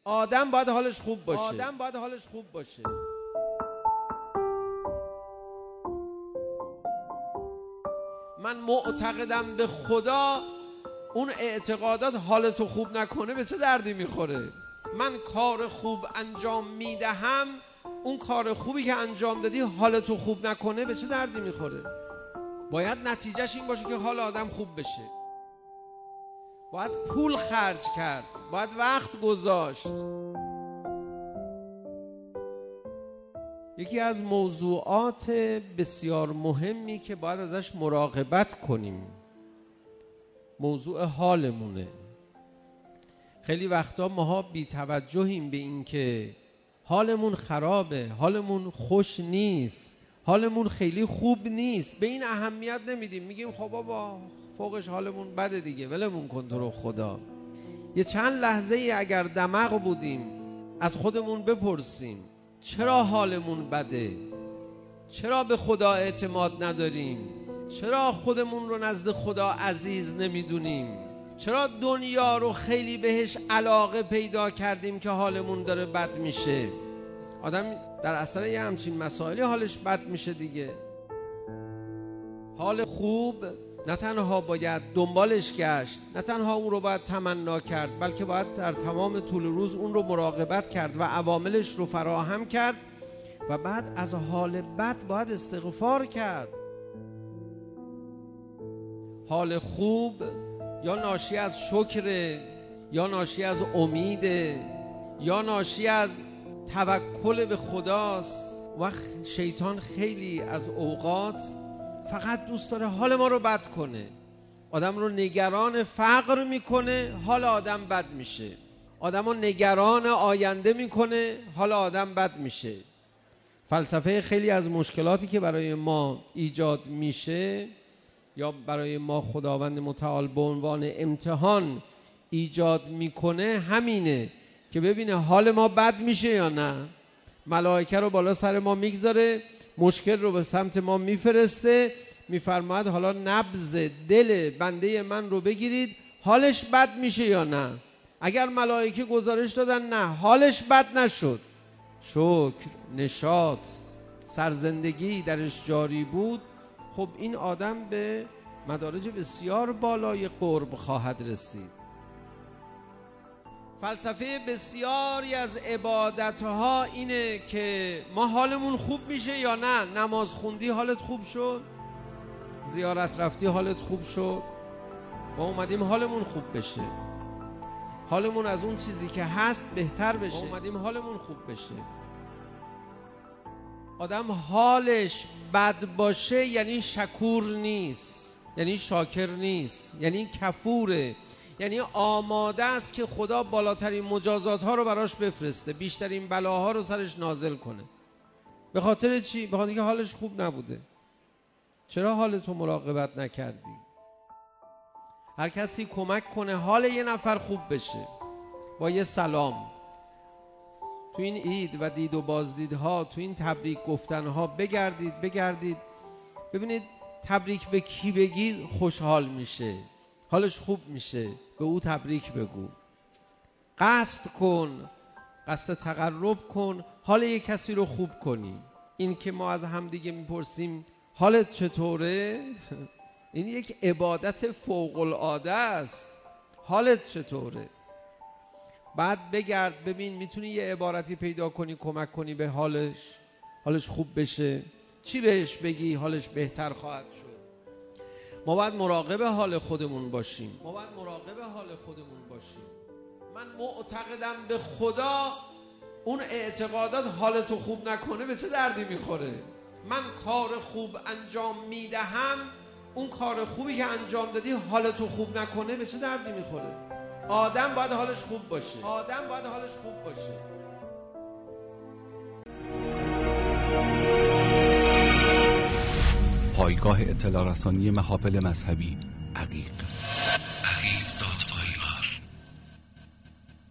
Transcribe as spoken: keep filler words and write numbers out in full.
آدم باید حالش خوب باشه. آدم باید حالش خوب باشه. من معتقدم به خدا اون اعتقادات حالتو خوب نکنه به چه دردی میخوره؟ من کار خوب انجام میدهم، اون کار خوبی که انجام دادی حالتو خوب نکنه به چه دردی میخوره؟ باید نتیجهش این باشه که حال آدم خوب بشه. باید پول خرج کرد، باید وقت گذاشت. یکی از موضوعات بسیار مهمی که باید ازش مراقبت کنیم موضوع حالمونه. خیلی وقتا ماها بی توجهیم به این که حالمون خرابه، حالمون خوش نیست، حالمون خیلی خوب نیست، به این اهمیت نمیدیم. میگیم خب بابا فوقش حالمون بده دیگه، ولمون کن تو رو خدا. یه چند لحظه ای اگر دماغ بودیم از خودمون بپرسیم چرا حالمون بده؟ چرا به خدا اعتماد نداریم؟ چرا خودمون رو نزد خدا عزیز نمیدونیم؟ چرا دنیا رو خیلی بهش علاقه پیدا کردیم که حالمون داره بد میشه؟ آدم در اثر یه همچین مسائلی حالش بد میشه دیگه. حال خوب نه تنها باید دنبالش گشت، نه تنها اون رو باید تمنا کرد، بلکه باید در تمام طول روز اون رو مراقبت کرد و عواملش رو فراهم کرد و بعد از حال بد باید استغفار کرد. حال خوب یا ناشی از شکر، یا ناشی از امید، یا ناشی از توکل به خداست. و شیطان خیلی از اوقات فقط دوست داره حال ما رو بد کنه. آدم رو نگران فقر میکنه، حال آدم بد میشه. آدم رو نگران آینده میکنه، حال آدم بد میشه. فلسفه خیلی از مشکلاتی که برای ما ایجاد میشه یا برای ما خداوند متعال به عنوان امتحان ایجاد میکنه همینه که ببینه حال ما بد میشه یا نه. ملائکه رو بالا سر ما میگذاره، مشکل رو به سمت ما میفرسته، میفرماید حالا نبض دل بنده من رو بگیرید، حالش بد میشه یا نه. اگر ملائکه گزارش دادن نه حالش بد نشد، شکر، نشاط، سرزندگی درش جاری بود، خب این آدم به مدارج بسیار بالای قرب خواهد رسید. فلسفه بسیاری از عبادتها اینه که ما حالمون خوب میشه یا نه. نماز خوندی حالت خوب شد، زیارت رفتی حالت خوب شد، ما اومدیم حالمون خوب بشه، حالمون از اون چیزی که هست بهتر بشه، ما اومدیم حالمون خوب بشه. آدم حالش بد باشه یعنی شکور نیست، یعنی شاکر نیست، یعنی کفوره، یعنی آماده است که خدا بالاترین مجازات ها رو براش بفرسته، بیشترین بلاها رو سرش نازل کنه. به خاطر چی؟ به خاطر که حالش خوب نبوده. چرا حالتو مراقبت نکردی؟ هر کسی کمک کنه حال یه نفر خوب بشه با یه سلام. تو این عید و دید و بازدیدها، تو این تبریک گفتنها بگردید بگردید ببینید تبریک به کی بگید خوشحال میشه، حالش خوب میشه، به او تبریک بگو. قصد کن، قصد تقرب کن، حال یک کسی رو خوب کنی. این که ما از هم دیگه میپرسیم حالت چطوره؟ این یک عبادت فوق العاده است. حالت چطوره؟ بعد بگرد ببین میتونی یه عبارتی پیدا کنی کمک کنی به حالش، حالش خوب بشه. چی بهش بگی حالش بهتر خواهد شد. ما باید مراقب حال خودمون باشیم. ما باید مراقب حال خودمون باشیم. من معتقدم به خدا اون اعتقادات حالتو خوب نکنه به چه دردی میخوره؟ من کار خوب انجام میدهم، اون کار خوبی که انجام دادی حالتو خوب نکنه به چه دردی میخوره؟ آدم باید حالش خوب باشه. آدم باید حالش خوب باشه. پایگاه اطلاع رسانی محافل مذهبی